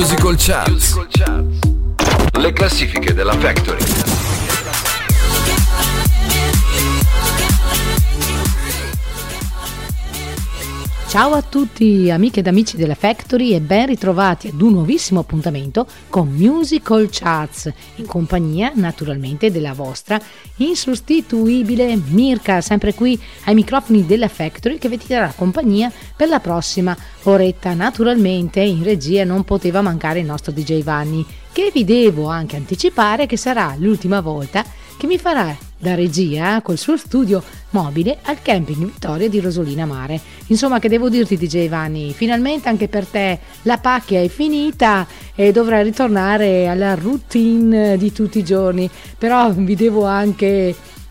Musical Charts. Le classifiche della Factory. Ciao a tutti amiche ed amici della Factory e ben ritrovati ad un nuovissimo appuntamento con Musical Charts, in compagnia naturalmente della vostra insostituibile Mirka, sempre qui ai microfoni della Factory, che vi terrà compagnia per la prossima oretta. Naturalmente in regia non poteva mancare il nostro DJ Vanni, che vi devo anche anticipare che sarà l'ultima volta che mi farà da regia col suo studio mobile al camping Vittoria di Rosolina Mare. Insomma, che devo dirti, DJ Vanni, finalmente anche per te la pacchia è finita e dovrai ritornare alla routine di tutti i giorni. Però vi devo anche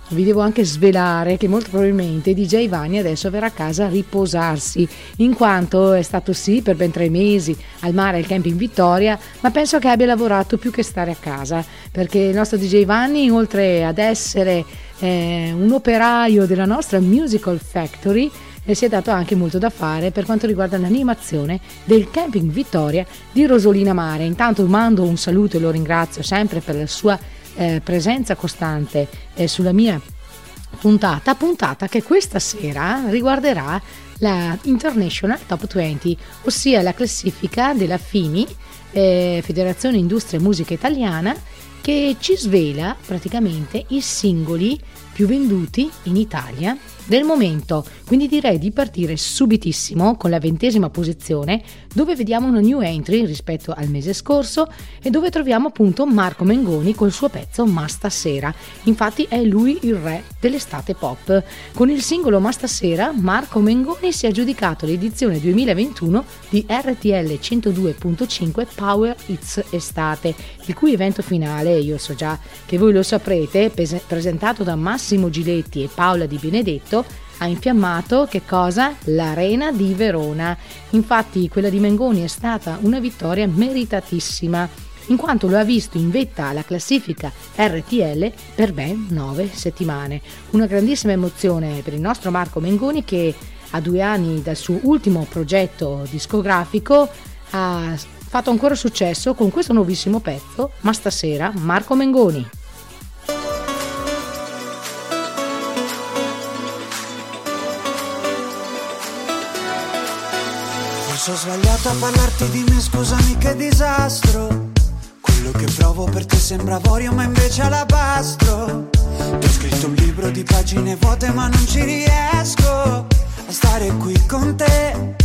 svelare che molto probabilmente DJ Vanni adesso verrà a casa a riposarsi, in quanto è stato sì per ben 3 mesi al mare al camping Vittoria, ma penso che abbia lavorato più che stare a casa, perché il nostro DJ Vanni, oltre ad essere un operaio della nostra Musical Factory, si è dato anche molto da fare per quanto riguarda l'animazione del camping Vittoria di Rosolina Mare. Intanto mando un saluto e lo ringrazio sempre per la sua presenza costante sulla mia puntata che questa sera riguarderà la International Top 20, ossia la classifica della FIMI, Federazione Industria Musica Italiana, che ci svela praticamente i singoli più venduti in Italia del momento. Quindi direi di partire subitissimo con la 20ª posizione, dove vediamo una new entry rispetto al mese scorso e dove troviamo appunto Marco Mengoni col suo pezzo Ma Stasera. Infatti è lui il re dell'estate pop. Con il singolo Ma Stasera Marco Mengoni si è aggiudicato l'edizione 2021 di RTL 102.5 Power Hits Estate, il cui evento finale, io so già che voi lo saprete, presentato da Massimo Giletti e Paola Di Benedetto, ha infiammato che cosa? L'Arena di Verona. Infatti quella di Mengoni è stata una vittoria meritatissima, in quanto lo ha visto in vetta alla classifica RTL per ben 9 settimane. Una grandissima emozione per il nostro Marco Mengoni, che a 2 anni dal suo ultimo progetto discografico ha fatto ancora successo con questo nuovissimo pezzo, Ma Stasera, Marco Mengoni. Ho sbagliato a parlarti di me, scusami che disastro. Quello che provo per te sembra avorio ma invece è alabastro. Ti ho scritto un libro di pagine vuote ma non ci riesco a stare qui con te.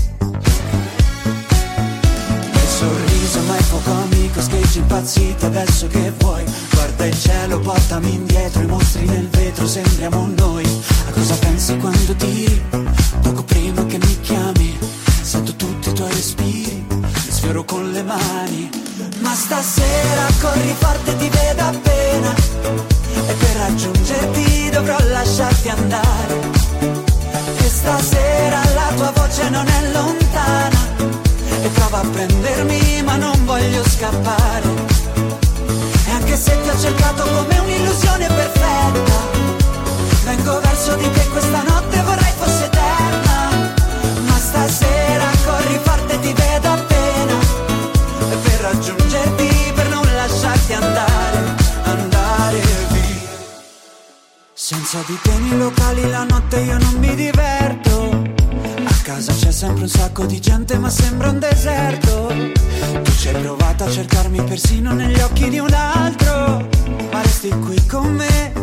Il sorriso ma è poco amico, sketch impazzito adesso che vuoi. Guarda il cielo, portami indietro, i mostri nel vetro, sembriamo noi. A cosa pensi quando tiri? Poco prima che mi chiami sento tutti i tuoi respiri, li sfioro con le mani. Ma stasera corri forte, ti vedo appena, e per raggiungerti dovrò lasciarti andare. E stasera la tua voce non è lontana, e prova a prendermi ma non voglio scappare. E anche se ti ho cercato come un'illusione perfetta, vengo verso di te questa notte, vorrei fosse eterna. Ma stasera corri forte, ti vedo appena, e per raggiungerti, per non lasciarti andare, andare via. Senza di te nei locali la notte io non mi diverto. A casa c'è sempre un sacco di gente ma sembra un deserto. Tu ci hai provato a cercarmi persino negli occhi di un altro, ma resti qui con me.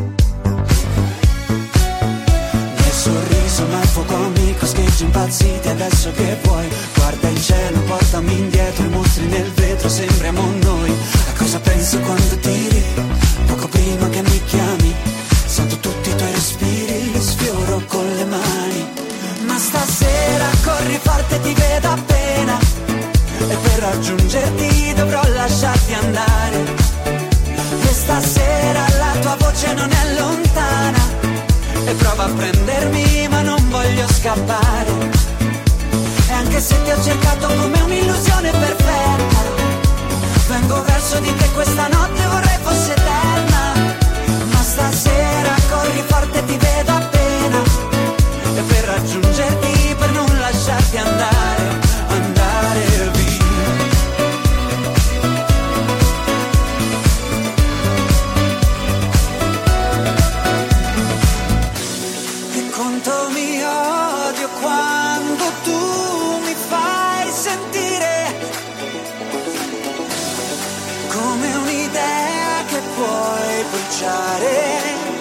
Sorriso ma è fuoco amico, sketch impazziti adesso che vuoi. Guarda il cielo, portami indietro, i mostri nel vetro, sembriamo noi. A cosa pensi quando tiri? Poco prima che mi chiami sento tutti i tuoi respiri, li sfioro con le mani. Ma stasera corri forte, ti vedo appena, e per raggiungerti dovrò lasciarti andare. E stasera la tua voce non è lontana, e prova a prendermi ma non voglio scappare. E anche se ti ho cercato come un'illusione perfetta, vengo verso di te questa notte, vorrei fosse eterna. Ma stasera corri forte, ti vedo appena, e per raggiungerti, per non lasciarti andare, andare via. quando tu mi fai sentire come un'idea che puoi bruciare.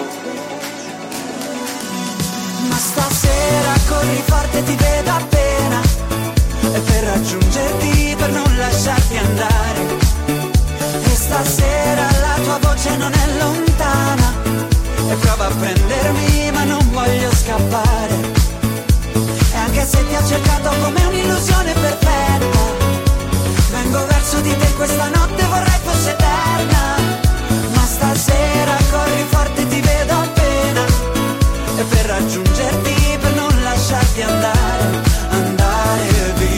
Ma stasera corri forte, ti vedo appena, e per raggiungerti, per non lasciarti andare. E stasera la tua voce non è lontana, e prova a prendermi ma non voglio scappare. E anche se ti ha cercato come un'illusione perfetta, vengo verso di te questa notte, vorrei fosse eterna. Ma stasera corri forte, ti vedo appena, e per raggiungerti, per non lasciarti andare, andare via.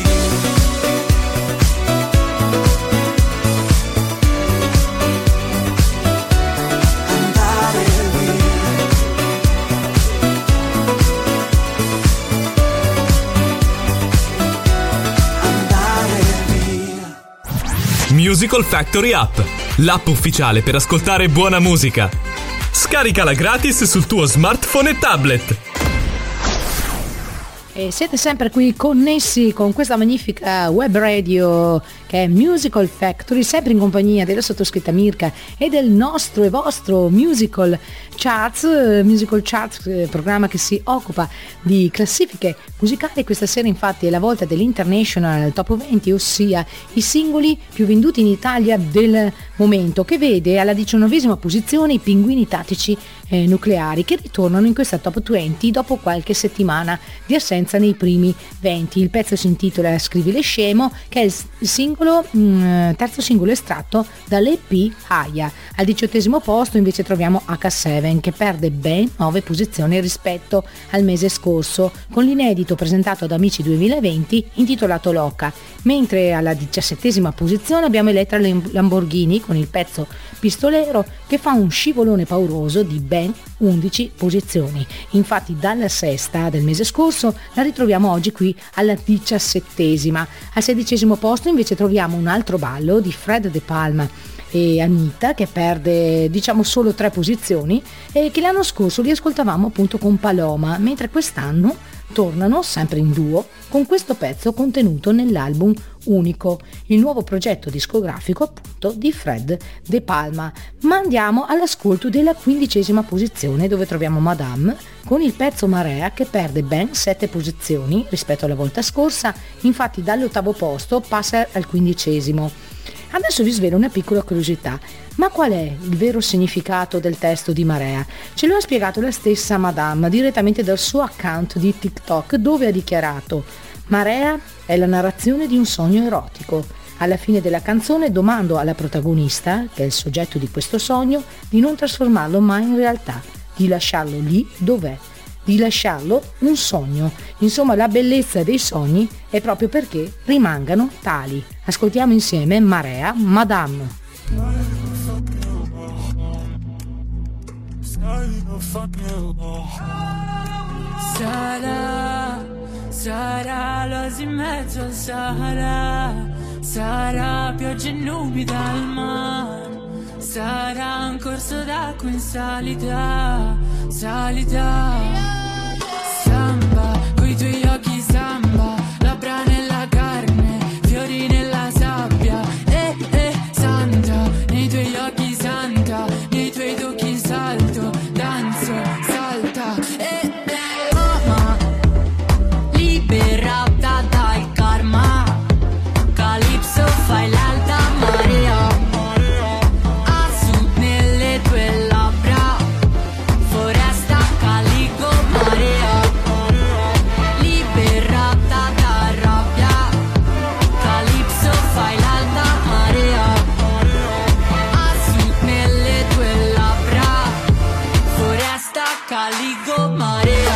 Musical Factory App, l'app ufficiale per ascoltare buona musica. Scaricala gratis sul tuo smartphone e tablet. E siete sempre qui connessi con questa magnifica web radio che è Musical Factory, sempre in compagnia della sottoscritta Mirka e del nostro e vostro Musical Charts, programma che si occupa di classifiche musicali. Questa sera infatti è la volta dell'International Top 20, ossia i singoli più venduti in Italia del momento, che vede alla 19ª posizione i Pinguini Tattici Nucleari, che ritornano in questa Top 20 dopo qualche settimana di assenza nei primi 20. Il pezzo si intitola Scrivi le scemo, che è il terzo singolo estratto dall'EP Aya. Al 18° posto invece troviamo H7, che perde ben 9 posizioni rispetto al mese scorso, con l'inedito presentato ad Amici 2020 intitolato Loca, mentre alla 17ª posizione abbiamo Elettra Lamborghini con il pezzo Pistolero, che fa un scivolone pauroso di ben 11 posizioni. Infatti dalla sesta del mese scorso la ritroviamo oggi qui alla 17ª. Al 16° posto invece troviamo un altro ballo di Fred De Palma e Anita, che perde solo 3 posizioni, e che l'anno scorso li ascoltavamo appunto con Paloma, mentre quest'anno tornano sempre in duo con questo pezzo contenuto nell'album Unico, il nuovo progetto discografico appunto di Fred De Palma. Ma andiamo all'ascolto della 15ª posizione, dove troviamo Madame con il pezzo Marea, che perde ben 7 posizioni rispetto alla volta scorsa. Infatti dall'8° posto passa al 15°. Adesso vi svelo una piccola curiosità. Ma qual è il vero significato del testo di Marea? Ce lo ha spiegato la stessa Madame direttamente dal suo account di TikTok, dove ha dichiarato: Marea è la narrazione di un sogno erotico. Alla fine della canzone domando alla protagonista, che è il soggetto di questo sogno, di non trasformarlo mai in realtà, di lasciarlo lì dov'è, di lasciarlo un sogno. Insomma, la bellezza dei sogni è proprio perché rimangano tali. Ascoltiamo insieme Marea, Madame. Sarà l'oasi in mezzo al Sahara, sarà pioggia e nubi dal mare, sarà un corso d'acqua in salita, samba, coi tuoi occhi samba, labbra nella carne, fiori nella sabbia, santa, nei tuoi occhi santa, nei tuoi tocchi salto, danzo, salta, mamma, liberata dal karma, Calypso fai l'alta marea, a sud nelle tue labbra, foresta calico marea, liberata da rabbia, Calypso fai l'alta marea, a sud nelle tue labbra, foresta calico marea.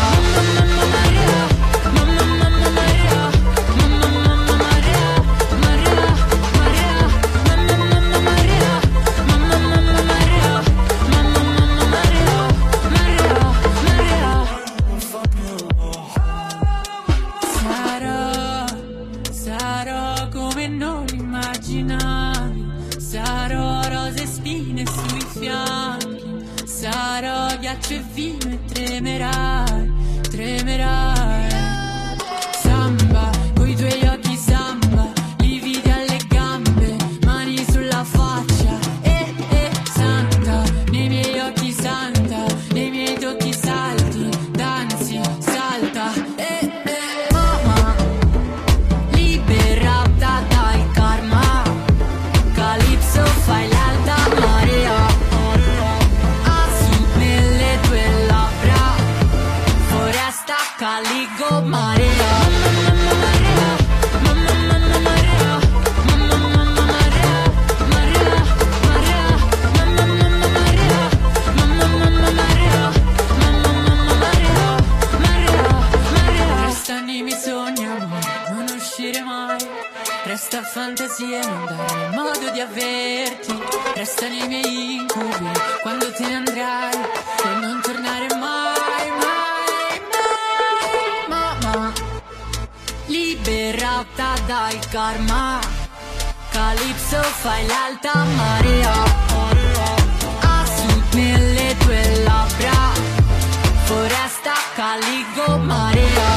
Sarò come non immaginavi, sarò rose e spine sui fianchi, sarò ghiaccio e vino e tremerai, Resta fantasia, non dare modo di averti. Resta nei miei incubi quando te ne andrai e non tornare mai, mai, mai, mai. Liberata dal karma, Calypso fai l'alta marea. Assume le tue labbra, foresta caligo marea.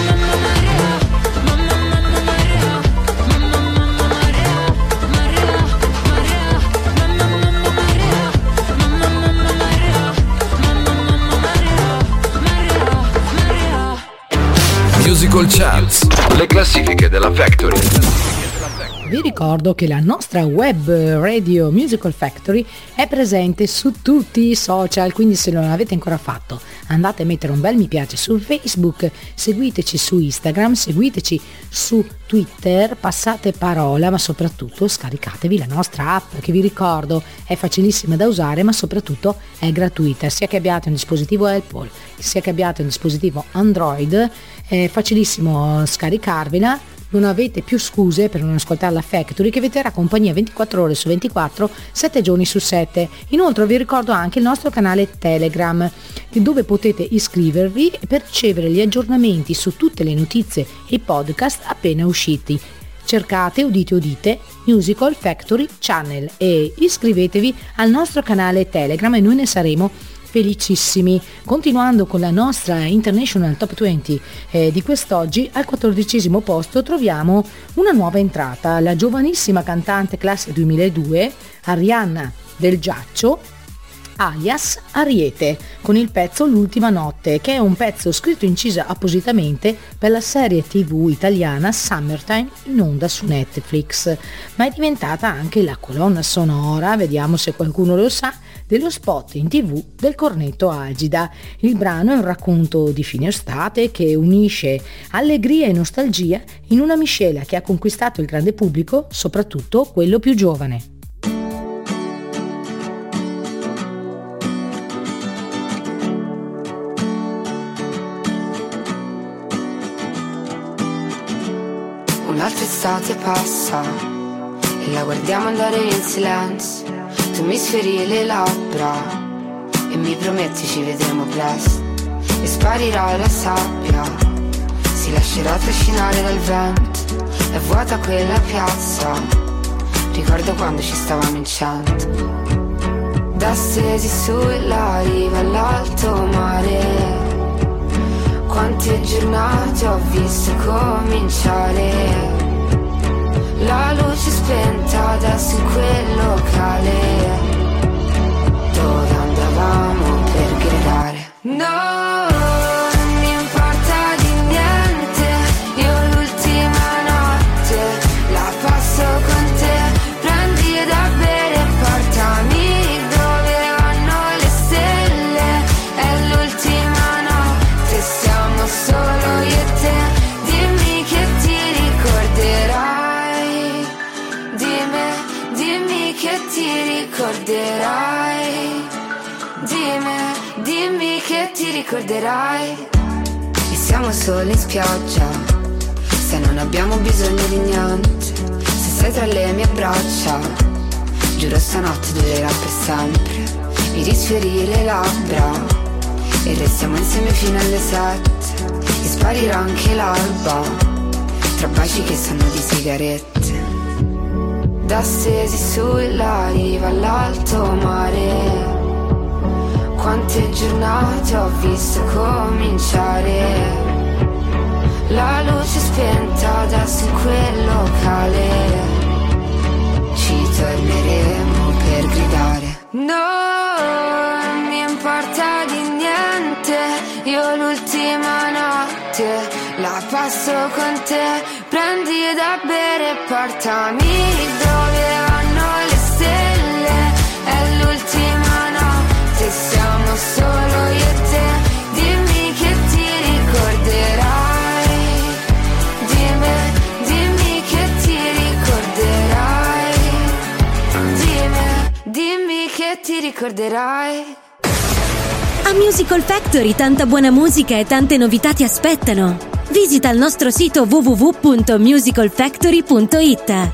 Musical Charts, le classifiche della Factory. Vi ricordo che la nostra web radio Musical Factory è presente su tutti i social, quindi se non l'avete ancora fatto andate a mettere un bel mi piace su Facebook, seguiteci su Instagram, seguiteci su Twitter, passate parola, ma soprattutto scaricatevi la nostra app, che vi ricordo è facilissima da usare, ma soprattutto è gratuita, sia che abbiate un dispositivo Apple sia che abbiate un dispositivo Android. È facilissimo scaricarvela, non avete più scuse per non ascoltare la Factory, che vi terrà compagnia 24 ore su 24, 7 giorni su 7. Inoltre vi ricordo anche il nostro canale Telegram, dove potete iscrivervi per ricevere gli aggiornamenti su tutte le notizie e i podcast appena usciti. Cercate, udite, Musical Factory Channel e iscrivetevi al nostro canale Telegram e noi ne saremo felicissimi. Continuando con la nostra International Top 20 di quest'oggi, al 14° posto troviamo una nuova entrata, la giovanissima cantante classe 2002 Arianna Del Giaccio, alias Ariete, con il pezzo L'ultima notte, che è un pezzo scritto e inciso appositamente per la serie TV italiana Summertime, in onda su Netflix, ma è diventata anche la colonna sonora, vediamo se qualcuno lo sa, dello spot in TV del Cornetto Algida. Il brano è un racconto di fine estate che unisce allegria e nostalgia in una miscela che ha conquistato il grande pubblico, soprattutto quello più giovane. Un'altra estate passa e la guardiamo andare in silenzio. Tu mi sferi le labbra e mi prometti ci vedremo presto. E sparirà la sabbia, si lascerà trascinare dal vento. È vuota quella piazza, ricordo quando ci stavamo in 100. Da stesi sulla riva all'alto mare, quante giornate ho visto cominciare. La luce spenta adesso in quel locale dove andavamo per gridare. No, non mi importa di niente, io l'ultima notte la passo con te. Prendi da bere e portami dove vanno le stelle. È l'ultima notte, siamo solo io e te. Dimmi che ti ricorderai. Dimmi che ti ricorderai. Dimmi che ti ricorderai. E siamo soli in spiaggia, se non abbiamo bisogno di niente. Se sei tra le mie braccia, giuro stanotte durerà per sempre. Mi risfiori le labbra e restiamo insieme fino alle 7. E sparirà anche l'alba, tra baci che sanno di sigarette. Da stesi sulla riva all'alto mare, quante giornate ho visto cominciare. La luce spenta adesso in quel locale, ci torneremo per gridare. No, non mi importa di niente, io l'ultima notte la passo con te. Prendi da bere e portami dove vanno le stelle. È l'ultima notte, siamo solo io e te. Dimmi che ti ricorderai. Dimmi che ti ricorderai. Dimmi che ti ricorderai. A Musical Factory tanta buona musica e tante novità ti aspettano. Visita il nostro sito www.musicalfactory.it.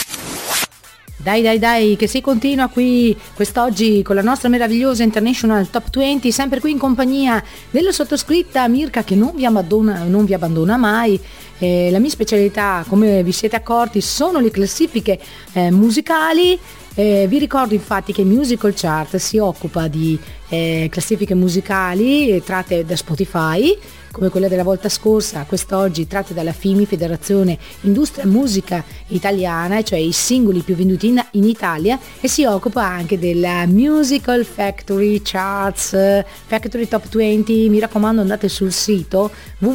Dai, che si continua qui quest'oggi con la nostra meravigliosa International Top 20, sempre qui in compagnia della sottoscritta Mirka, che non vi abbandona mai. La mia specialità, come vi siete accorti, sono le classifiche musicali. Vi ricordo infatti che Musical Chart si occupa di classifiche musicali tratte da Spotify, come quella della volta scorsa, quest'oggi tratte dalla FIMI, Federazione Industria Musica Italiana, cioè i singoli più venduti in Italia, e si occupa anche della Musical Factory Charts, Factory Top 20. Mi raccomando, andate sul sito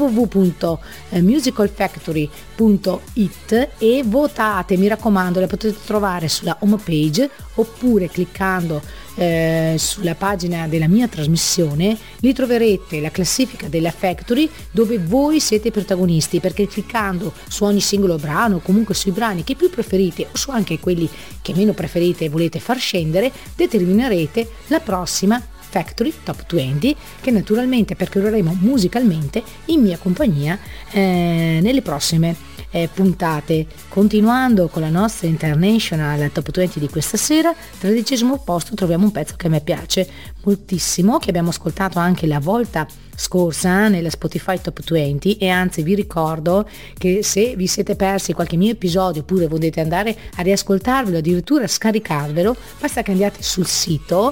www.musicalfactory.it e votate, mi raccomando, la potete trovare sulla home page oppure cliccando sulla pagina della mia trasmissione. Lì troverete la classifica della Factory dove voi siete protagonisti, perché cliccando su ogni singolo brano o comunque sui brani che più preferite o su anche quelli che meno preferite e volete far scendere, determinerete la prossima Factory Top 20 che naturalmente percorreremo musicalmente in mia compagnia nelle prossime puntate. Continuando con la nostra International Top 20 di questa sera, 13° posto troviamo un pezzo che a me piace moltissimo, che abbiamo ascoltato anche la volta scorsa nella Spotify Top 20, e anzi vi ricordo che se vi siete persi qualche mio episodio oppure volete andare a riascoltarvelo, addirittura scaricarvelo, basta che andiate sul sito,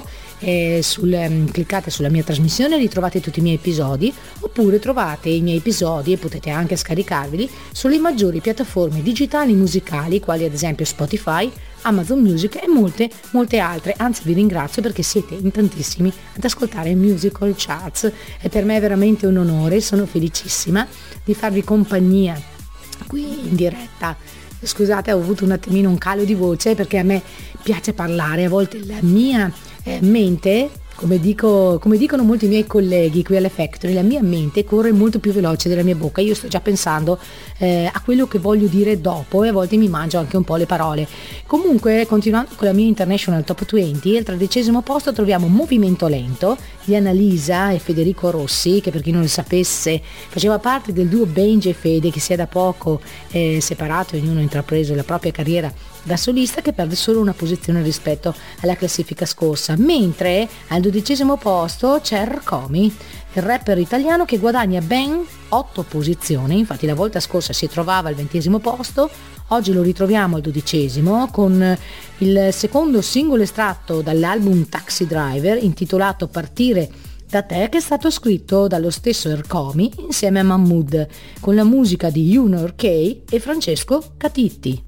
cliccate sulla mia trasmissione, ritrovate tutti i miei episodi, oppure trovate i miei episodi e potete anche scaricarveli sulle maggiori piattaforme digitali musicali, quali ad esempio Spotify, Amazon Music e molte altre. Anzi, vi ringrazio perché siete in tantissimi ad ascoltare Musical Charts e per me è veramente un onore, sono felicissima di farvi compagnia qui in diretta. Scusate, ho avuto un attimino un calo di voce perché a me piace parlare, a volte la mia mente, come dicono molti miei colleghi qui alle Factory, la mia mente corre molto più veloce della mia bocca. Io sto già pensando a quello che voglio dire dopo e a volte mi mangio anche un po' le parole. Comunque, continuando con la mia International Top 20, al 13° posto troviamo Movimento Lento di Annalisa e Federico Rossi, che per chi non lo sapesse faceva parte del duo Benji e Fede, che si è da poco separato e ognuno ha intrapreso la propria carriera da solista, che perde solo una posizione rispetto alla classifica scorsa, mentre al 12° posto c'è Rkomi, il rapper italiano che guadagna ben 8 posizioni. Infatti la volta scorsa si trovava al 20° posto, oggi lo ritroviamo al 12° con il secondo singolo estratto dall'album Taxi Driver intitolato Partire da te, che è stato scritto dallo stesso Rkomi insieme a Mahmood, con la musica di Junior K e Francesco Catitti.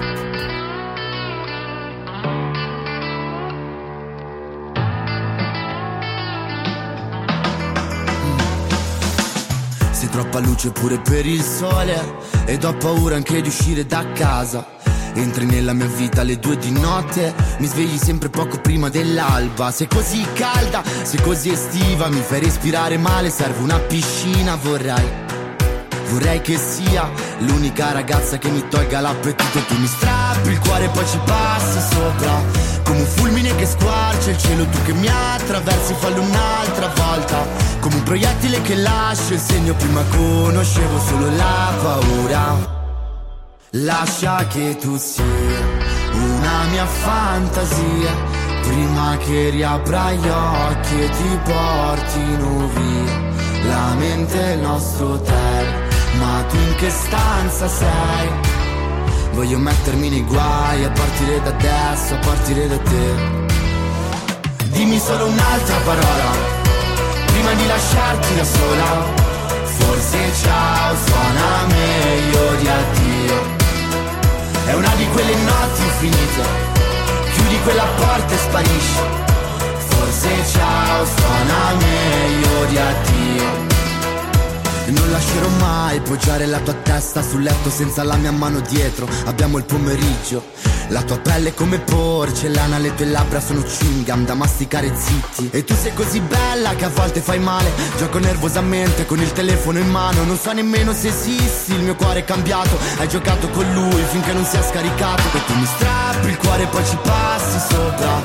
Troppa luce pure per il sole ed ho paura anche di uscire da casa. Entri nella mia vita alle 2 di notte, mi svegli sempre poco prima dell'alba. Sei così calda, sei così estiva, mi fai respirare male, serve una piscina. Vorrei che sia l'unica ragazza che mi tolga l'appetito. Tu mi strappi il cuore e poi ci passi sopra, come un fulmine che squarcia il cielo. Tu che mi attraversi, fallo un'altra volta, come un proiettile che lascia il segno. Prima conoscevo solo la paura. Lascia che tu sia una mia fantasia, prima che riapra gli occhi e ti portino via la mente e il nostro hotel. Ma tu in che stanza sei? Voglio mettermi nei guai a partire da adesso, a partire da te. Dimmi solo un'altra parola prima di lasciarti da sola. Forse ciao suona meglio di addio. È una di quelle notti infinite, chiudi quella porta e sparisci. Forse ciao suona meglio di addio. E non lascerò mai poggiare la tua testa sul letto senza la mia mano dietro. Abbiamo il pomeriggio, la tua pelle è come porcellana, le tue labbra sono chewing gum da masticare zitti. E tu sei così bella che a volte fai male. Gioco nervosamente con il telefono in mano, non so nemmeno se esisti, il mio cuore è cambiato. Hai giocato con lui finché non si è scaricato. E tu mi strappi il cuore e poi ci passi sopra,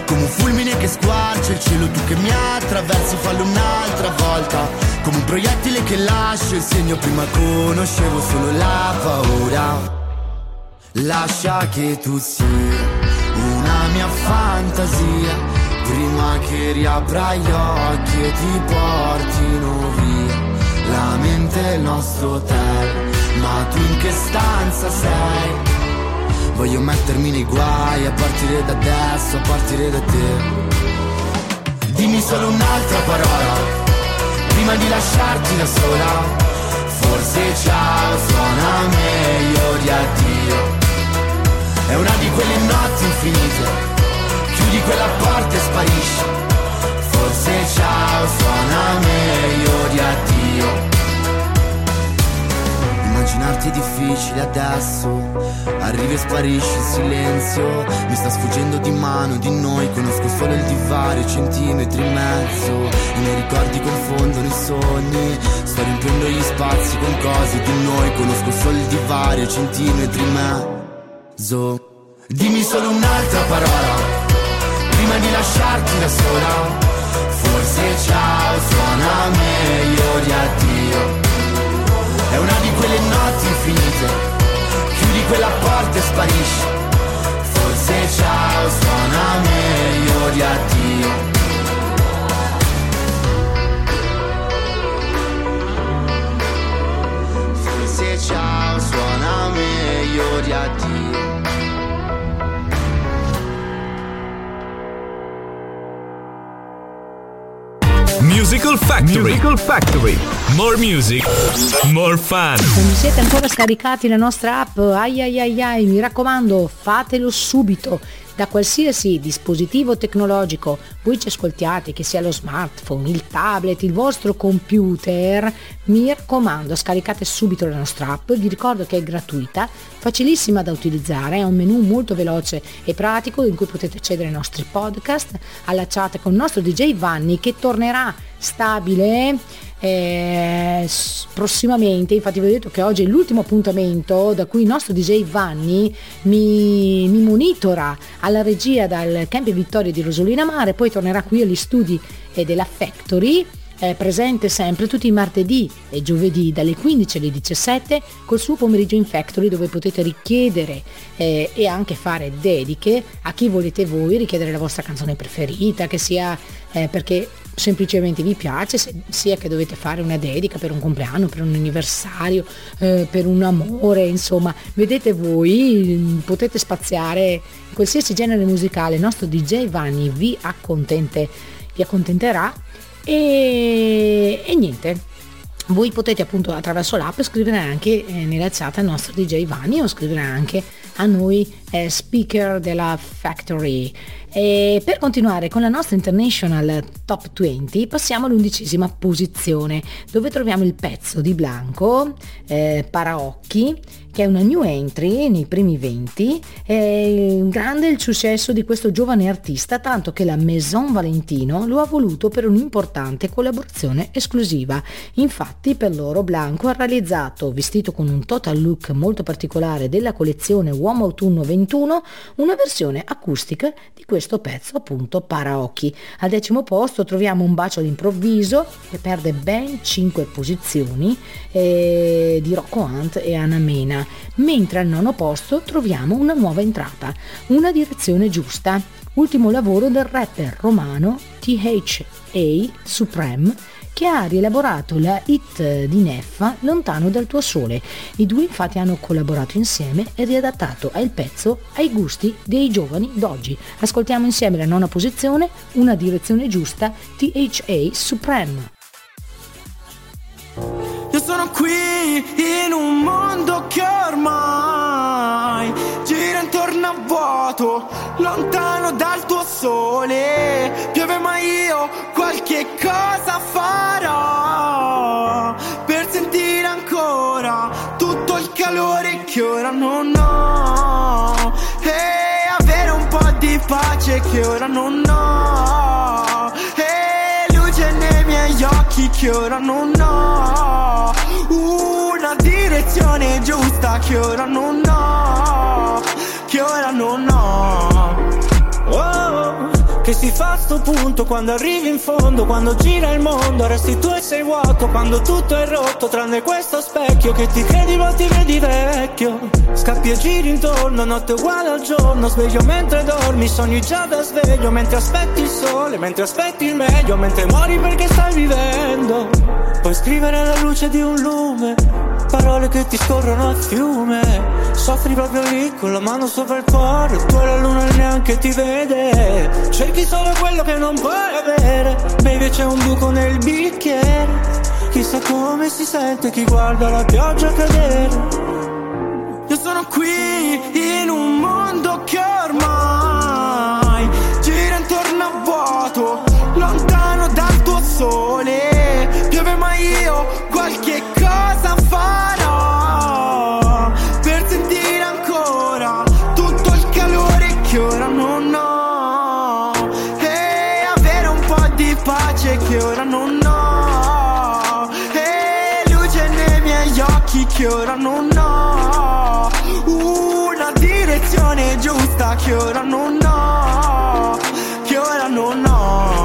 come un fulmine che squarcia il cielo, tu che mi attraversi, fallo un'altra volta, come un proiettile che lascia il segno, prima conoscevo solo la paura. Lascia che tu sia una mia fantasia, prima che riapra gli occhi e ti portino via la mente e il nostro hotel. Ma tu in che stanza sei? Voglio mettermi nei guai a partire da adesso, a partire da te. Dimmi solo un'altra parola prima di lasciarti da sola. Forse ciao suona meglio di addio. È una di quelle notti infinite, chiudi quella porta e sparisci. Forse ciao suona meglio di addio. Immaginarti è difficile adesso, arrivi e sparisci in silenzio. Mi sta sfuggendo di mano di noi, conosco solo il divario, centimetri in mezzo. I miei ricordi confondono i sogni, sto riempiendo gli spazi con cose di noi, conosco solo il divario, centimetri in mezzo. Dimmi solo un'altra parola prima di lasciarti da sola. Forse ciao suona meglio di addio. È una di quelle notti infinite, chiudi quella porta e sparisci. Forse ciao suona meglio di addio. Forse ciao suona meglio di addio. Musical Factory. Musical Factory. More music, more fun. Se non siete ancora scaricati la nostra app, ai, mi raccomando, fatelo subito. Da qualsiasi dispositivo tecnologico voi ci ascoltiate, che sia lo smartphone, il tablet, il vostro computer, mi raccomando, scaricate subito la nostra app. Vi ricordo che è gratuita, facilissima da utilizzare, è un menu molto veloce e pratico in cui potete accedere ai nostri podcast, alla chat con il nostro DJ Vanni, che tornerà stabile prossimamente. Infatti vi ho detto che oggi è l'ultimo appuntamento da cui il nostro DJ Vanni mi monitora alla regia dal Campi Vittoria di Rosolina Mare, poi tornerà qui agli studi della Factory, presente sempre tutti i martedì e giovedì dalle 15 alle 17 col suo pomeriggio in Factory, dove potete richiedere e anche fare dediche a chi volete voi, richiedere la vostra canzone preferita, che sia perché semplicemente vi piace, sia che dovete fare una dedica per un compleanno, per un anniversario, per un amore, insomma, vedete voi, potete spaziare qualsiasi genere musicale. Il nostro DJ Vanni vi accontenterà e niente. Voi potete appunto attraverso l'app scrivere anche nella chat al nostro DJ Vanni, o scrivere anche a noi speaker della Factory. E per continuare con la nostra International Top 20 passiamo all'11ª posizione, dove troviamo il pezzo di Blanco, Paraocchi, che è una new entry nei primi 20. È grande il successo di questo giovane artista, tanto che la Maison Valentino lo ha voluto per un'importante collaborazione esclusiva. Infatti per loro Blanco ha realizzato, vestito con un total look molto particolare della collezione Uomo Autunno 21, una versione acustica di questo pezzo, appunto Paraocchi. Al 10° posto troviamo Un bacio all'improvviso, che perde ben 5 posizioni, di Rocco Hunt e Anna Mena, mentre al 9° posto troviamo una nuova entrata, Una direzione giusta, ultimo lavoro del rapper romano THA Supreme, che ha rielaborato la hit di Neffa Lontano dal tuo sole. I due infatti hanno collaborato insieme e riadattato il pezzo ai gusti dei giovani d'oggi. Ascoltiamo insieme la 9ª posizione, Una direzione giusta, THA Supreme. Io sono qui in un mondo che ormai gira intorno a vuoto, lontano dal tuo sole. Piove ma io qualche cosa farò per sentire ancora tutto il calore che ora non ho, e avere un po' di pace che ora non ho, e luce nei miei occhi che ora non ho, una direzione giusta che ora non ho, che ora non ho. Oh, che si fa a sto punto quando arrivi in fondo, quando gira il mondo, resti tu e sei vuoto, quando tutto è rotto tranne questo specchio che ti credi ma ti vedi vecchio. Scappi e giri intorno, notte uguale al giorno, sveglio mentre dormi, sogni già da sveglio, mentre aspetti il sole, mentre aspetti il meglio, mentre muori perché stai vivendo. Puoi scrivere alla luce di un lume parole che ti scorrono a fiume, soffri proprio lì con la mano sopra il cuore, tu e la luna neanche ti vede, cerchi solo quello che non puoi avere, baby c'è un buco nel bicchiere, chissà come si sente chi guarda la pioggia cadere. Io sono qui in un mondo che ormai gira intorno a vuoto, lontano dal tuo sole, piove ma io qualche cosa farò per sentire ancora tutto il calore che ora non ho, e avere un po' di pace che ora non ho, e luce nei miei occhi che ora non ho, una direzione giusta che ora non ho, che ora non ho.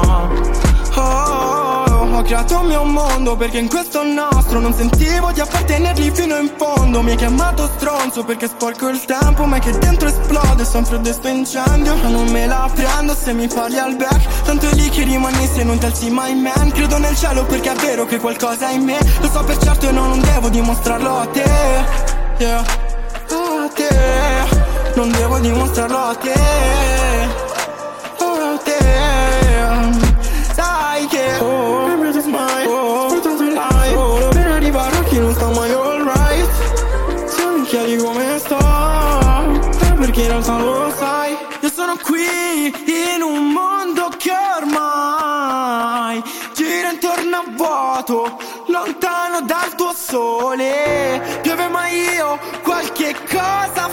Ho creato un mio mondo perché in questo nostro non sentivo di appartenergli fino in fondo. Mi hai chiamato stronzo perché sporco il tempo, ma è che dentro esplode, son freddo e sto incendio. Ma non me la prendo se mi parli al back, tanto è lì che rimani se non ti alzi mai man. Credo nel cielo perché è vero che qualcosa è in me, lo so per certo e non devo dimostrarlo a te, yeah. A te, non devo dimostrarlo a te, a te. Sai che per arrivare a chi non sta mai alright, se mi chiedi come sto è perché in realtà lo sai. Io sono qui in un mondo che ormai gira intorno a vuoto, lontano dal tuo sole, piove ma io qualche cosa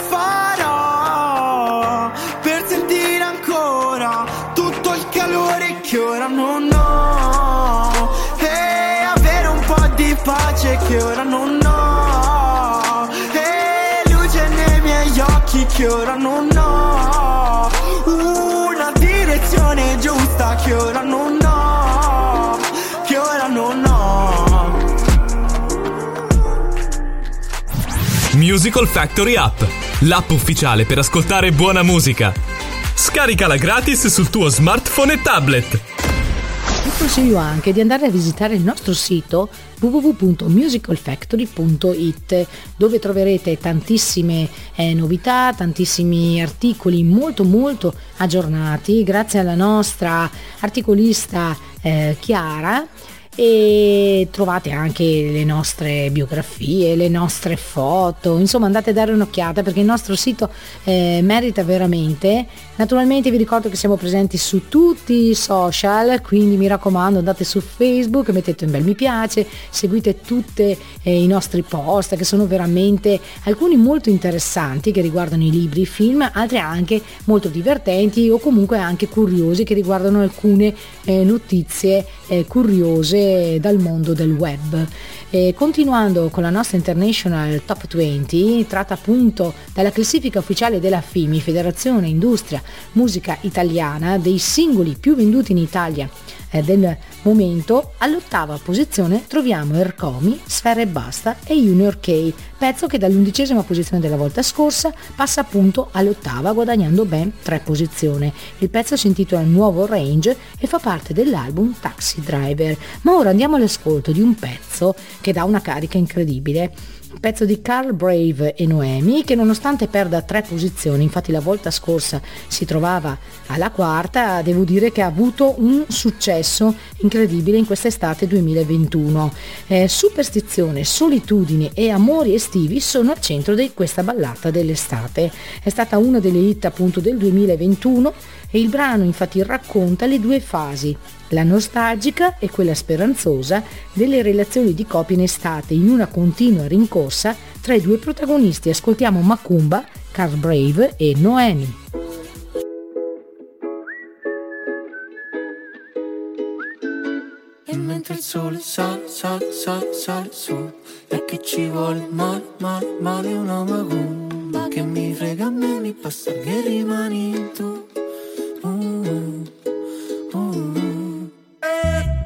farò per sentire ancora tutto il calore che ora non ho, e avere un po' di pace che ora non ho, e luce nei miei occhi che ora non ho, una direzione giusta che ora non ho, che ora non ho. Musical Factory App, l'app ufficiale per ascoltare buona musica. Scaricala gratis sul tuo smartphone e tablet. Vi consiglio anche di andare a visitare il nostro sito www.musicalfactory.it, dove troverete tantissime novità, tantissimi articoli molto aggiornati grazie alla nostra articolista Chiara, e trovate anche le nostre biografie, le nostre foto, insomma andate a dare un'occhiata perché il nostro sito merita veramente. Naturalmente vi ricordo che siamo presenti su tutti i social, quindi mi raccomando andate su Facebook, mettete un bel mi piace, seguite tutti i nostri post che sono veramente alcuni molto interessanti che riguardano i libri, i film, altri anche molto divertenti o comunque anche curiosi che riguardano alcune notizie curiose dal mondo del web. Continuando con la nostra International Top 20, tratta appunto dalla classifica ufficiale della FIMI, Federazione Industria Musica Italiana, dei singoli più venduti in Italia del momento. All'8ª posizione troviamo Ercomi, Sfera Ebbasta e Junior K, pezzo che dall'11ª posizione della volta scorsa passa appunto all'8ª guadagnando ben 3 posizioni. Il pezzo si intitola Nuovo Range e fa parte dell'album Taxi Driver. Ma ora andiamo all'ascolto di un pezzo che dà una carica incredibile. Un pezzo di Carl Brave e Noemi che nonostante perda 3 posizioni, infatti la volta scorsa si trovava alla 4ª, devo dire che ha avuto un successo incredibile in quest'estate 2021. Superstizione, solitudine e amori estivi sono al centro di questa ballata dell'estate. È stata una delle hit appunto del 2021 e il brano infatti racconta le due fasi, la nostalgica e quella speranzosa, delle relazioni di coppia in estate in una continua rincorsa tra i due protagonisti. Ascoltiamo Macumba, Carl Brave e Noemi. E mentre il sole sale su, e che ci vuole male una macumba, che mi frega a me, mi basta che rimani tu.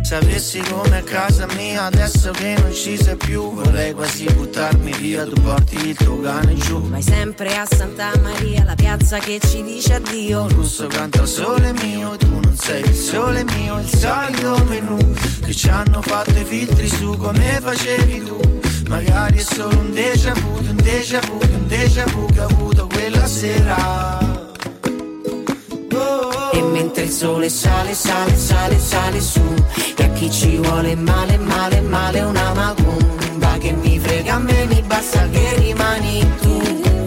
Sapessi come a casa mia adesso che non ci sei più. Vorrei quasi buttarmi via, tu porti il tuo cane giù. Vai sempre a Santa Maria, la piazza che ci dice addio. Il russo canta sole mio, tu non sei il sole mio. Il solito menù che ci hanno fatto i filtri su come facevi tu. Magari è solo un déjà vu, un déjà vu, un déjà vu che ho avuto quella sera. E mentre il sole sale, sale, sale, sale su, e a chi ci vuole male, male, male una macumba. Che mi frega a me, mi basta che rimani tu.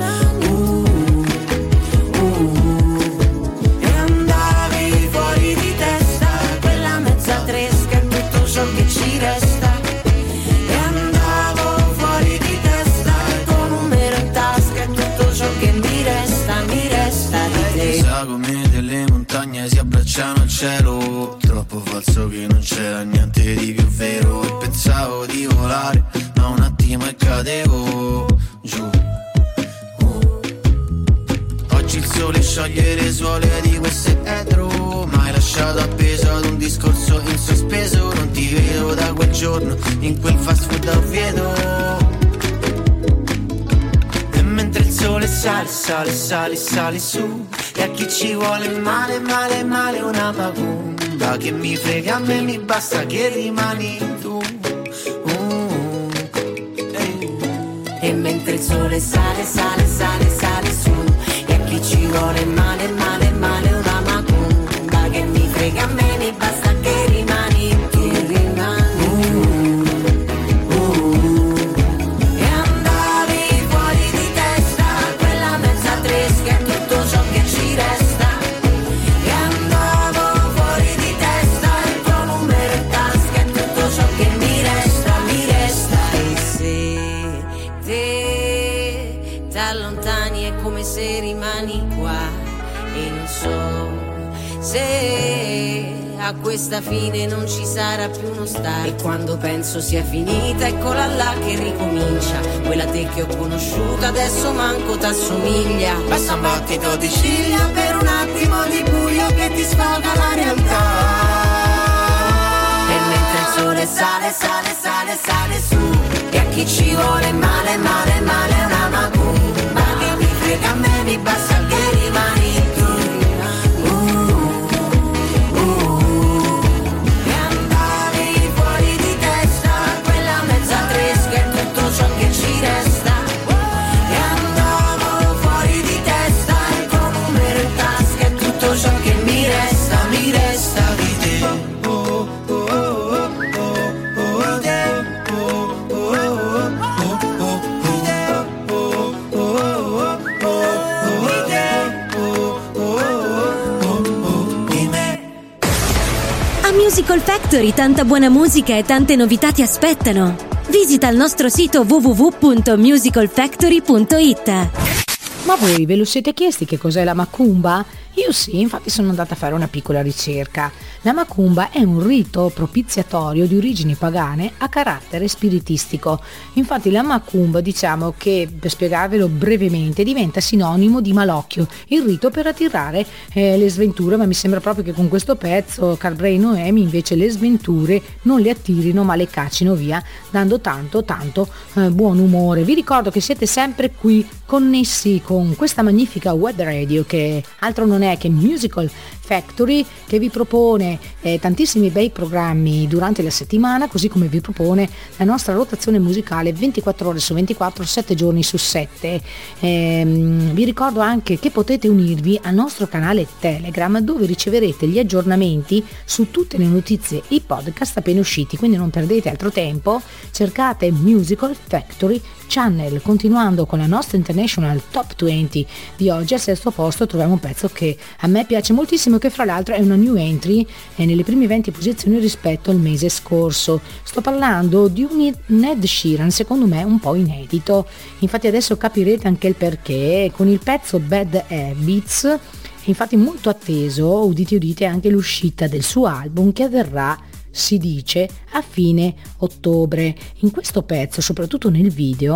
E andavi fuori di testa, quella mezza tresca è tutto ciò che ci resta. E andavo fuori di testa, con un numero in tasca è tutto ciò che mi resta di te. Sa come delle montagne si abbracciano al cielo, troppo falso che non c'era niente di più vero. E pensavo di volare, ma un attimo e cadevo giù. Oggi il sole scioglie le suole di questo etro, ma hai lasciato appeso ad un discorso in sospeso. Non ti vedo da quel giorno in quel fast food a Oviedo. Mentre il sole sale, sale, sale, sale su, e a chi ci vuole male, male, male una macumba. Che mi frega a me, mi basta che rimani tu. E mentre il sole sale, sale, sale, sale su, e a chi ci vuole male, male, male una macumba. Che mi frega a me, mi basta che rimani tu. Se rimani qua e non so se a questa fine non ci sarà più uno start. E quando penso sia finita, eccola là che ricomincia. Quella te che ho conosciuta adesso manco t'assomiglia. Basta un battito di ciglia per un attimo di buio che ti sfoga la realtà. E mentre il sole sale, sale, sale, sale su, e a chi ci vuole male, male, male una macumba. Che mi frega a me, mi basta che rimani tu. E andavi fuori di testa, quella mezza tresca è tutto ciò che ci resta. E andavo fuori di testa, il tuo numero in tasca è tutto ciò che mi resta di te. Musical Factory, tanta buona musica e tante novità ti aspettano. Visita il nostro sito www.musicalfactory.it. Ma voi ve lo siete chiesti che cos'è la macumba? Io sì, infatti sono andata a fare una piccola ricerca. La macumba è un rito propiziatorio di origini pagane a carattere spiritistico. Infatti la macumba, diciamo che, per spiegarvelo brevemente, diventa sinonimo di malocchio, il rito per attirare le sventure, ma mi sembra proprio che con questo pezzo Carl Noemi invece le sventure non le attirino ma le caccino via, dando tanto buon umore. Vi ricordo che siete sempre qui connessi con questa magnifica web radio che altro non è che Musical Factory, che vi propone tantissimi bei programmi durante la settimana, così come vi propone la nostra rotazione musicale 24 ore su 24, 7 giorni su 7. Vi ricordo anche che potete unirvi al nostro canale Telegram, dove riceverete gli aggiornamenti su tutte le notizie, i podcast appena usciti, quindi non perdete altro tempo, cercate Musical Factory Channel. Continuando con la nostra International Top 20 di oggi, al sesto posto troviamo un pezzo che a me piace moltissimo, che fra l'altro è una new entry nelle prime 20 posizioni rispetto al mese scorso. Sto parlando di un Ed Sheeran, secondo me un po' inedito, infatti adesso capirete anche il perché. Con il pezzo Bad Habits, infatti molto atteso, udite anche l'uscita del suo album che avverrà, si dice, a fine ottobre. In questo pezzo, soprattutto nel video,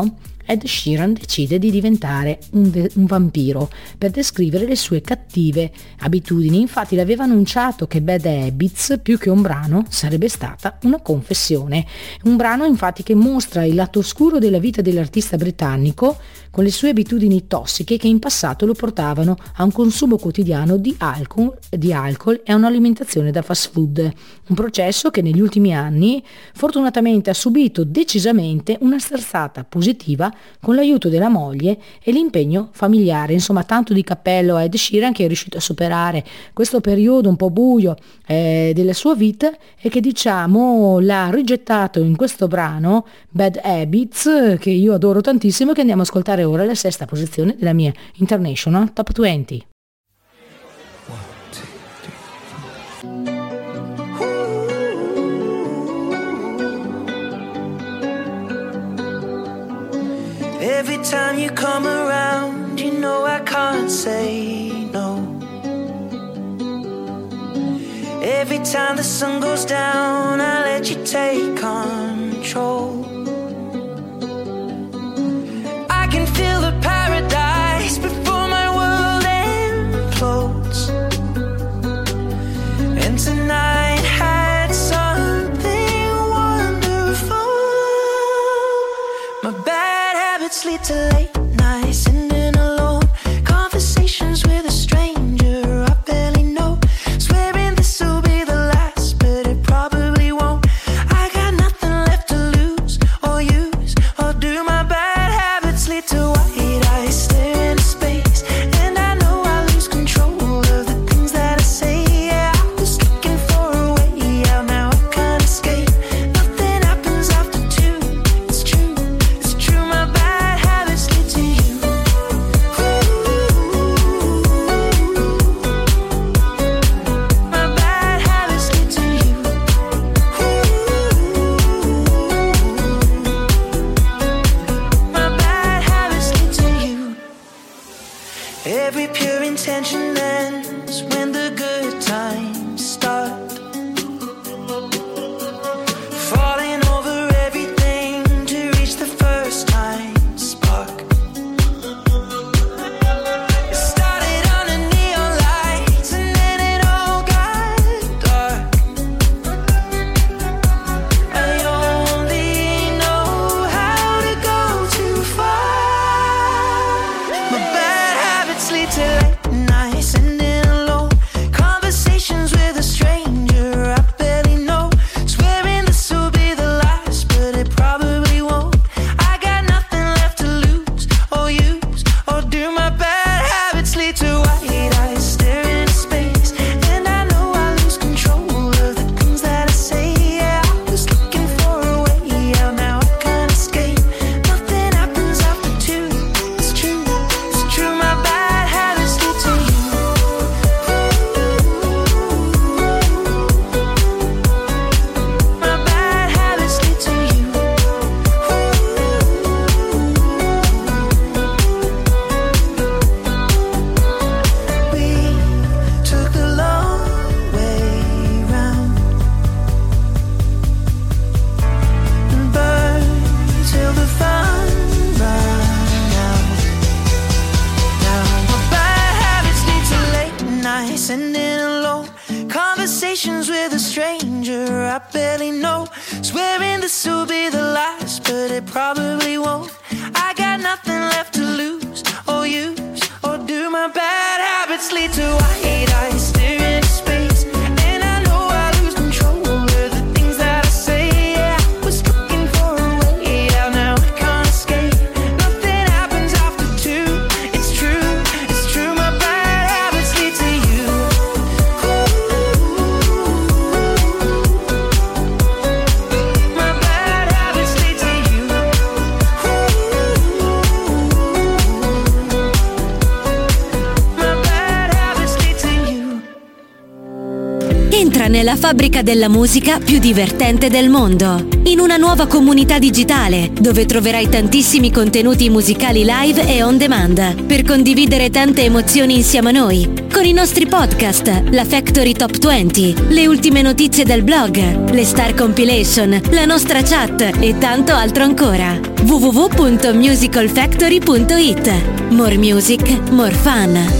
Ed Sheeran decide di diventare un vampiro per descrivere le sue cattive abitudini. Infatti l'aveva annunciato che Bad Habits, più che un brano, sarebbe stata una confessione. Un brano infatti che mostra il lato oscuro della vita dell'artista britannico, con le sue abitudini tossiche che in passato lo portavano a un consumo quotidiano di alcol e a un'alimentazione da fast food. Un processo che negli ultimi anni fortunatamente ha subito decisamente una sterzata positiva con l'aiuto della moglie e l'impegno familiare. Insomma, tanto di cappello a Ed Sheeran, che è riuscito a superare questo periodo un po' buio della sua vita e che diciamo l'ha rigettato in questo brano Bad Habits, che io adoro tantissimo, che andiamo a ascoltare ora, la sesta posizione della mia International Top 20. Every time you come around, you know I can't say no. Every time the sun goes down, I let you take control. I can feel the paradise before my world implodes. And tonight had something wonderful. My bad habits lead to late nights, ending alone. Conversations with a stranger I barely know. Swearing this will be the last, but it probably won't. I got nothing left to lose or use or do. My bad habits lead to white eyes stare into space, and I know I lose control of the things that I say. Yeah, I was looking for a way out, now I can't escape. Nothing happens after two. It's true, it's true. My bad habits lead to you. My bad habits lead to you. My bad habits lead to you. Every pure intention ends when the good times start. Falling over everything to reach the first time spark. It started under neon lights and then it all got dark. I only know how to go too far. My bad habits lead to late nights, ending alone. Conversations with a stranger I barely know. Swearing this will be the last, but it probably won't. I got nothing left to lose or use or do. My bad habits lead to white eyes staring into space, and I know I lose control of the things that I say. Yeah, I was looking for a way out, now I can't escape. Nothing happens after two. It's true, it's true. My bad habits lead to you. My bad habits lead to you. We took the long way round and burned till the fun ran out. Now my bad habits lead to late nights, ending alone. Conversations with a stranger I barely know. Swearing this will be the last, but it probably won't. I got nothing left to lose or use or do. My bad habits lead to white eyes staring into space, and I know I lose control of the things that I say. Yeah, I was looking for a way out, now I can't escape. Nothing happens after two. It's true, it's true. My bad habits lead to you. My bad habits lead to you. My bad habits lead to la fabbrica della musica più divertente del mondo. In una nuova comunità digitale, dove troverai tantissimi contenuti musicali live e on demand, per condividere tante emozioni insieme a noi, con i nostri podcast, la Factory Top 20, le ultime notizie del blog, le Star Compilation, la nostra chat e tanto altro ancora. www.musicalfactory.it. More music, more fun.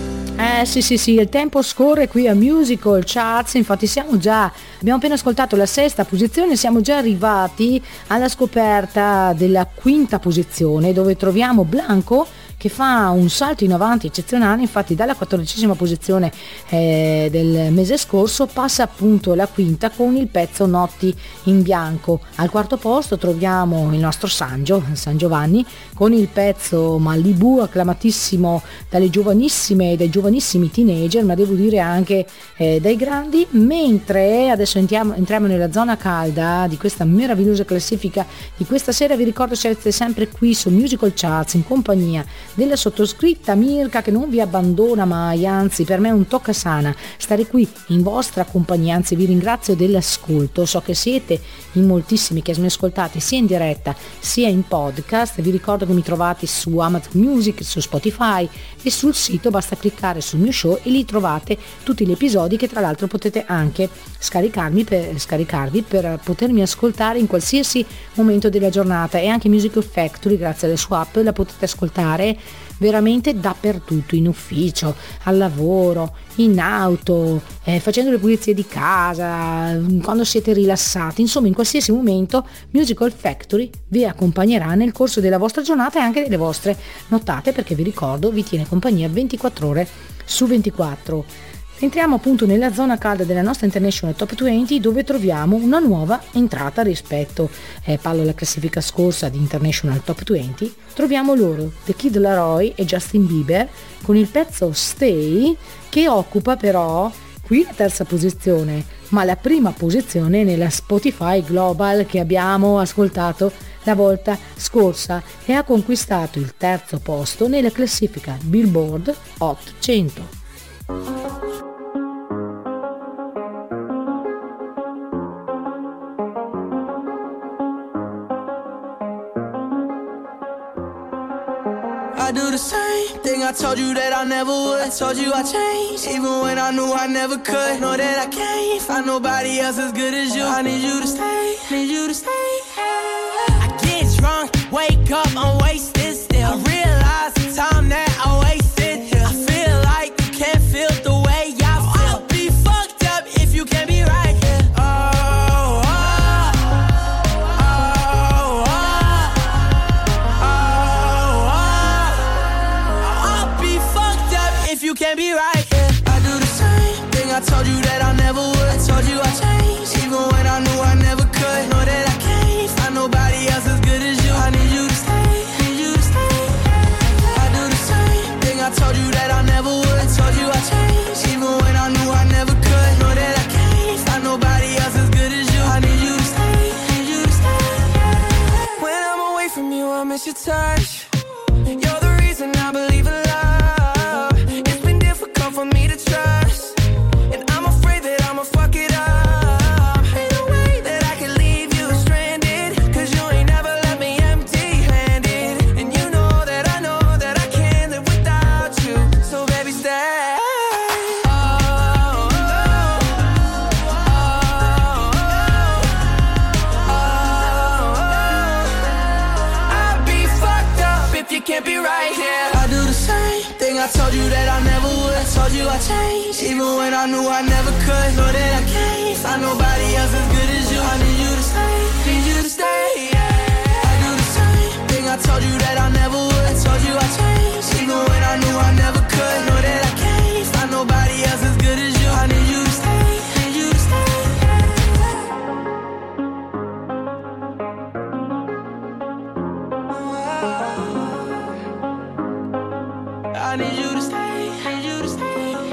Sì, il tempo scorre qui a Musical Charts, infatti abbiamo appena ascoltato la 6ª posizione, siamo già arrivati alla scoperta della 5ª posizione, dove troviamo Blanco, che fa un salto in avanti eccezionale. Infatti dalla 14ª posizione del mese scorso passa appunto alla 5ª con il pezzo Notti in bianco. Al 4º posto troviamo il nostro San Giovanni con il pezzo Malibu, acclamatissimo dalle giovanissime e dai giovanissimi teenager, ma devo dire anche dai grandi. Mentre adesso entriamo nella zona calda di questa meravigliosa classifica di questa sera. Vi ricordo, siete sempre qui su Musical Charts in compagnia della sottoscritta Mirka, che non vi abbandona mai, anzi per me è un toccasana stare qui in vostra compagnia, anzi vi ringrazio dell'ascolto, so che siete in moltissimi che mi ascoltate sia in diretta sia in podcast. Vi ricordo che mi trovate su Amazon Music, su Spotify e sul sito, basta cliccare sul mio show e lì trovate tutti gli episodi, che tra l'altro potete anche scaricarvi per potermi ascoltare in qualsiasi momento della giornata. E anche Musical Factory, grazie alla sua app, la potete ascoltare veramente dappertutto, in ufficio, al lavoro, in auto, facendo le pulizie di casa, quando siete rilassati, insomma in qualsiasi momento Musical Factory vi accompagnerà nel corso della vostra giornata e anche delle vostre nottate, perché vi ricordo vi tiene compagnia 24 ore su 24. Entriamo appunto nella zona calda della nostra International Top 20, dove troviamo una nuova entrata rispetto parlo alla classifica scorsa di International Top 20. Troviamo loro, The Kid Laroi e Justin Bieber, con il pezzo Stay, che occupa però qui la 3ª posizione, ma la prima posizione nella Spotify Global che abbiamo ascoltato la volta scorsa, e ha conquistato il 3º posto nella classifica Billboard Hot 100. I do the same thing I told you that I never would. I told you I changed, even when I knew I never could. Know that I can't find nobody else as good as you. I need you to stay, need you to stay. I get drunk, wake up, I'm wasted still. I realize the time that I wasted here. I feel like you can't feel the way I feel. I'll be fucked up if you can't be right here. You can't be right, yeah. I do the same thing I told you that I never would. I told you I changed, even when I knew I never could. Know that I can't find nobody else as good as you. I need you to stay, need you to stay. I do the same thing I told you that I never would. I told you I changed, even when I knew I never could. Know that I can't find nobody else as good as you. I need you to stay, need you to stay. When I'm away from you, I miss your touch. You're the reason I believe in love. For me to trust, and I'm afraid that I'ma fuck it up. Ain't no way that I can leave you stranded, cause you ain't never left me empty-handed. And you know that I can't live without you. So baby stay. I'll be fucked up if you can't be right here. I do the same thing I told you that I never would. I told you I changed, even when I knew I never could. Know that I can't find nobody else as good as you. I need you to stay, need you to stay, yeah. I do the same thing I told you that I never would. I told you I changed, even when I knew I never could. Know that I can't find nobody else as good as you. I need you to stay, need you to stay, I need you to stay, need you to stay.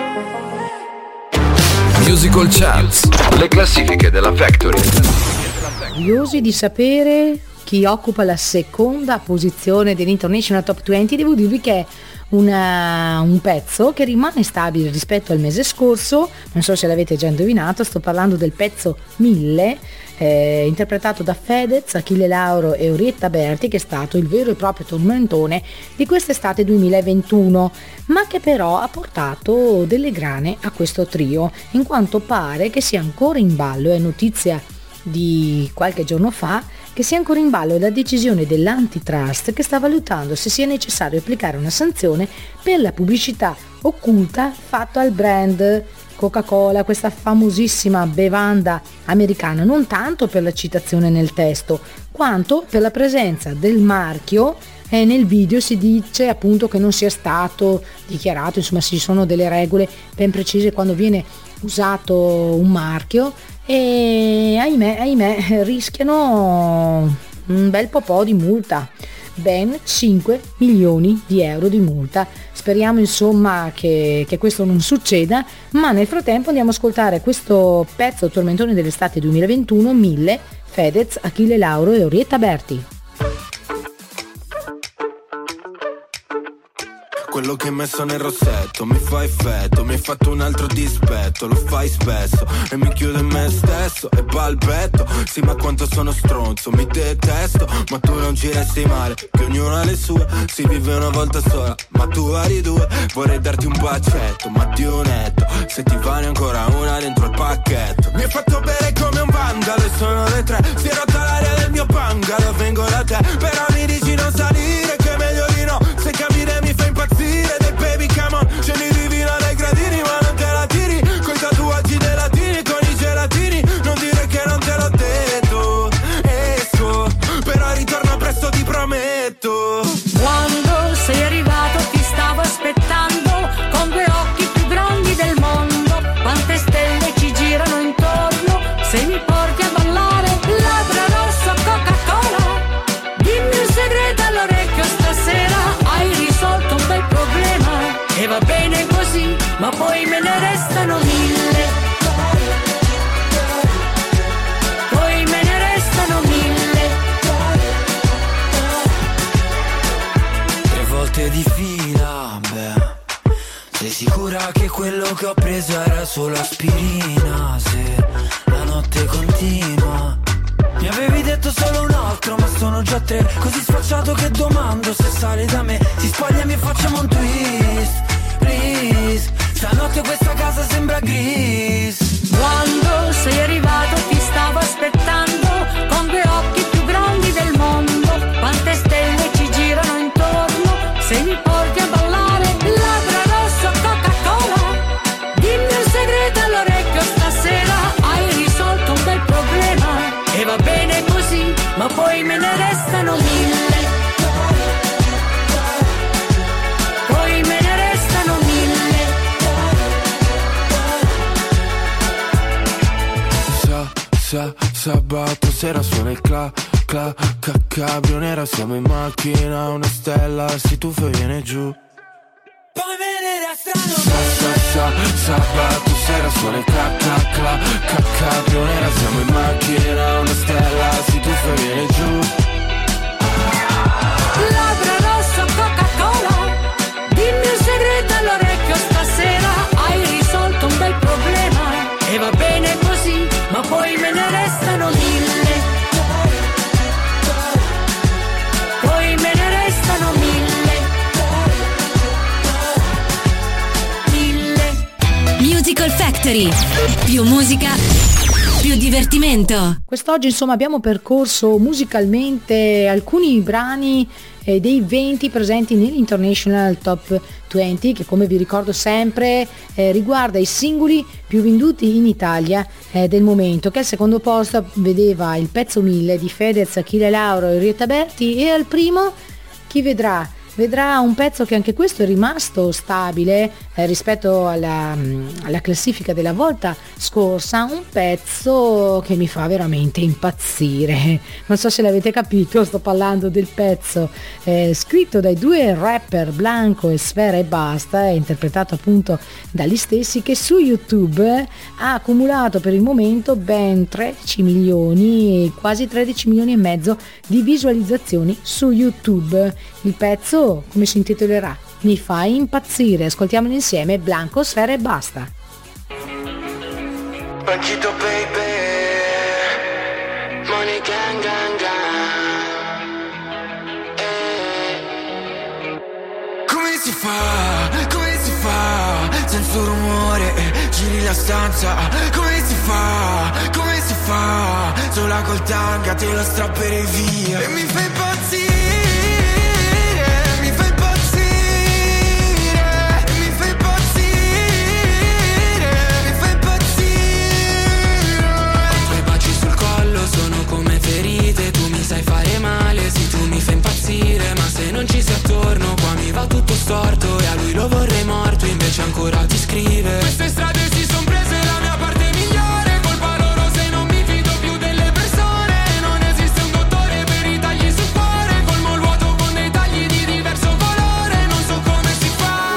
Musical Charts, le classifiche della Factory. Curiosi di sapere chi occupa la seconda posizione dell'International Top 20. Devo dirvi che è un pezzo che rimane stabile rispetto al mese scorso, non so se l'avete già indovinato, sto parlando del pezzo 1000, interpretato da Fedez, Achille Lauro e Orietta Berti, che è stato il vero e proprio tormentone di quest'estate 2021, ma che però ha portato delle grane a questo trio, in quanto pare che sia ancora in ballo, è notizia di qualche giorno fa, che sia ancora in ballo la decisione dell'antitrust che sta valutando se sia necessario applicare una sanzione per la pubblicità occulta fatta al brand Coca-Cola, questa famosissima bevanda americana, non tanto per la citazione nel testo, quanto per la presenza del marchio. Nel video si dice appunto che non sia stato dichiarato, insomma ci sono delle regole ben precise quando viene usato un marchio, e ahimè rischiano un bel po' di multa, ben 5 milioni di euro di multa. Speriamo insomma che questo non succeda, ma nel frattempo andiamo a ascoltare questo pezzo tormentone dell'estate 2021, 1000, Fedez, Achille Lauro e Orietta Berti. Quello che hai messo nel rossetto mi fa effetto, mi hai fatto un altro dispetto, lo fai spesso e mi chiudo in me stesso e balbetto. Sì, ma quanto sono stronzo, mi detesto, ma tu non ci resti male, che ognuno ha le sue, si vive una volta sola, ma tu vari due. Vorrei darti un bacetto, ma di un netto, se ti vale ancora una dentro il pacchetto. Mi hai fatto bere come un vandalo e sono le 3, si è rotta l'aria del mio bungalow, vengo da te, però mi dici non salire, che è meglio di no, se camminare mi fa impazzire. Del baby come on, scendi divina dai gradini, ma non te la tiri, coi tatuaggi dei latini, con i gelatini, non dire che non te l'ho detto. Esco, però ritorno presto, ti prometto. Quando sei arrivato ti stavo aspettando, con due occhi più grandi del mondo, quante stelle ci girano intorno, se mi porti a ballare, labbra rosso, Coca-Cola, dimmi un segreto all'orecchio stasera, hai risolto un bel problema, e va bene così, ma poi me ne restano 1000, poi me ne restano 1000. 3 volte di fila, beh, sei sicura che quello che ho preso era solo aspirina? Se la notte continua, mi avevi detto solo un altro, ma sono già 3, così sfacciato che domando se sale da me. Si spogliami e facciamo un twist, please, stanotte questa casa sembra gris. Quando sei arrivato ti stavo aspettando, con due occhi più grandi del mondo, quante stelle ci girano intorno, se mi porti a ballare, labbra rosso, Coca-Cola, dimmi un segreto all'orecchio stasera, hai risolto un bel problema, e va bene così, ma poi me ne restano 1000, poi me ne restano 1000. Sabato sera suona il cabrio nera, siamo in macchina, una stella si tuffa e viene giù. Poi me ne restano Sabato sera suona il cabrio nera, siamo in macchina, una stella si tuffa e viene giù. Labbra rosso, Coca-Cola, dimmi un segreto all'orecchio stasera, hai risolto un bel problema, e va bene così, ma poi me ne restano 1000, poi me ne restano 1000. Musical Factory. Più musica, più divertimento. Quest'oggi insomma abbiamo percorso musicalmente alcuni brani dei 20 presenti nell'International Top 20, che come vi ricordo sempre riguarda i singoli più venduti in Italia del momento, che al secondo posto vedeva il pezzo 1000 di Fedez, Achille Lauro e Orietta Berti, e al primo chi vedrà vedrà un pezzo che anche questo è rimasto stabile rispetto alla classifica della volta scorsa, un pezzo che mi fa veramente impazzire. Non so se l'avete capito, sto parlando del pezzo scritto dai due rapper Blanco e Sfera Ebbasta, interpretato appunto dagli stessi, che su YouTube ha accumulato per il momento ben 13 milioni, quasi 13 milioni e mezzo di visualizzazioni su YouTube. Il pezzo, come si intitolerà? Mi fa impazzire. Ascoltiamolo insieme, Blanco, Sfera Ebbasta. Banchito baby, money gang gang gang. Come si fa senza un rumore, giri la stanza. Come si fa, sola col tanga te lo strapperei via. E mi fai impazzire, mi fai impazzire, mi fai impazzire, mi fai impazzire. I tuoi baci sul collo sono come ferite, tu mi sai fare male, sì tu mi fai impazzire, ma se non ci sei attorno qua mi va tutto storto e a lui lo vorrei morto, invece ancora ti scrive. Queste strade si son prese la mia parte migliore, colpa loro se non mi fido più delle persone, non esiste un dottore per i tagli sul cuore, colmo il vuoto con dei tagli di diverso colore, non so come si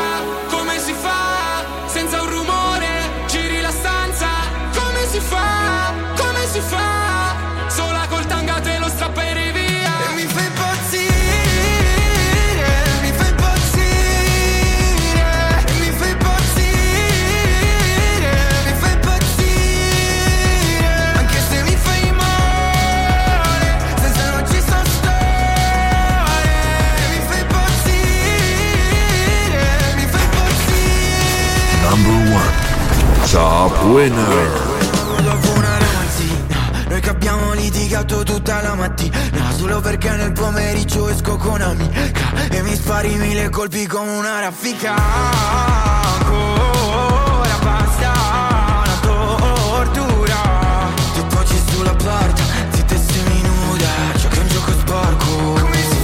fa, senza un rumore, giri la stanza, come si fa, sola col tanga te lo strapperei via. E mi fai impazzire, mi fai impazzire, mi fai impazzire, mi fai impazzire, anche se mi fai male, senza non ci so stare, mi fai impazzire, mi fai impazzire. Number 1 Top Winner. Dopo una ragazzina, noi che abbiamo litigato tutta la mattina, solo perché nel pomeriggio esco con amica e mi spari 1000 colpi come una raffica. Ancora basta una tortura, ti poggi sulla porta, zitta e seminuda, giochi un gioco sporco. Come si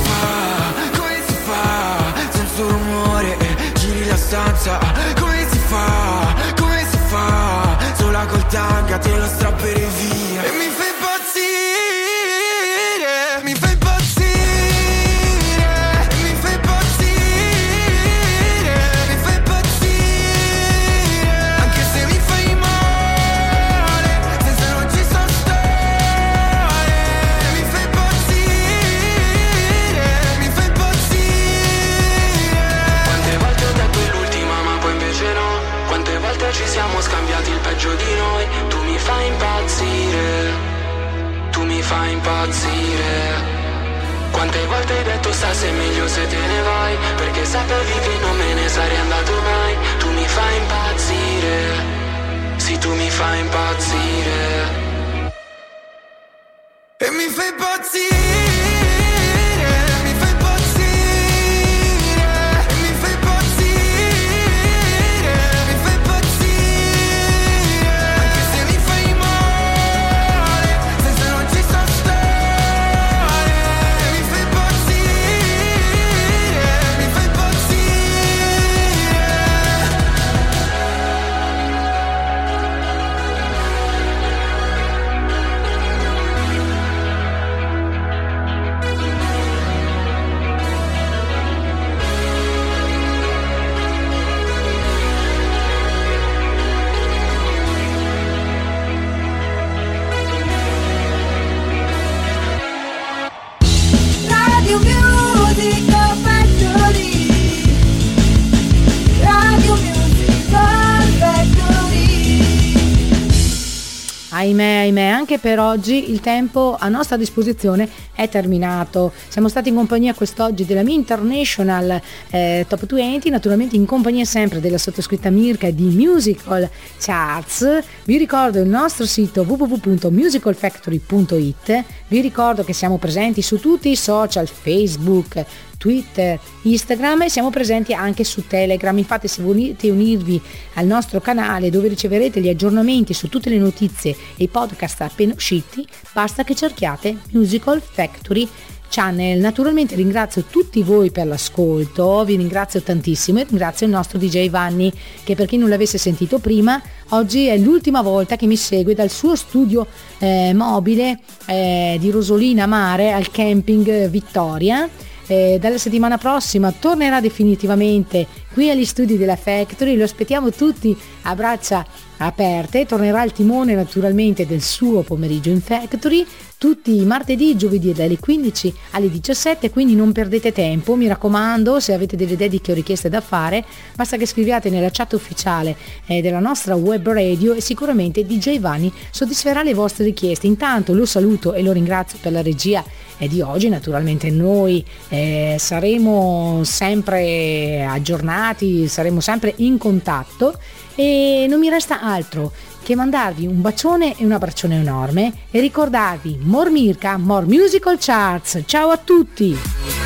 fa, senza un rumore, giri la stanza. Come si fa, sola col tanga te lo strapperei via. E mi fai impazzire, mi fai impazzire, mi fai impazzire, mi fai impazzire, anche se mi fai male, senza non ci so stare, mi fai impazzire, mi fai impazzire. Quante volte ho detto è l'ultima ma poi invece no, quante volte ci siamo scambiati il peggio di noi. Tu mi fai impazzire, tu mi fai impazzire. Quante volte hai detto stasera è meglio se te ne vai, perché sapevi che non me ne sarei andato mai. Tu mi fai impazzire, sì tu mi fai impazzire. E mi fai impazzire, mi fai impazzire, mi fai impazzire, mi fai impazzire, anche se mi fai male, senza non ci so stare, mi fai impazzire, mi fai Radio Music Factory, Radio Music Factory. Ahimè, anche per oggi il tempo a nostra disposizione è terminato. Siamo stati in compagnia quest'oggi della mia International Top 20, naturalmente in compagnia sempre della sottoscritta Mirka e di Musical Charts. Vi ricordo il nostro sito www.musicalfactory.it, vi ricordo che siamo presenti su tutti i social, Facebook, Twitter, Instagram, e siamo presenti anche su Telegram. Infatti, se volete unirvi al nostro canale dove riceverete gli aggiornamenti su tutte le notizie e i podcast appena usciti, basta che cerchiate Musical Factory Channel. Naturalmente ringrazio tutti voi per l'ascolto, vi ringrazio tantissimo e ringrazio il nostro DJ Vanni, che per chi non l'avesse sentito prima, oggi è l'ultima volta che mi segue dal suo studio mobile di Rosolina Mare al camping Vittoria. Dalla settimana prossima tornerà definitivamente qui agli studi della Factory, lo aspettiamo tutti a braccia aperte. Tornerà al timone naturalmente del suo pomeriggio in Factory tutti i martedì e giovedì dalle 15 alle 17, quindi non perdete tempo, mi raccomando. Se avete delle dediche o richieste da fare, basta che scriviate nella chat ufficiale della nostra web radio e sicuramente DJ Vanni soddisferà le vostre richieste. Intanto lo saluto e lo ringrazio per la regia di oggi. Naturalmente noi saremo sempre aggiornati, saremo sempre in contatto e non mi resta altro che mandarvi un bacione e un abbraccione enorme e ricordarvi more Mirka, more musical charts. Ciao a tutti!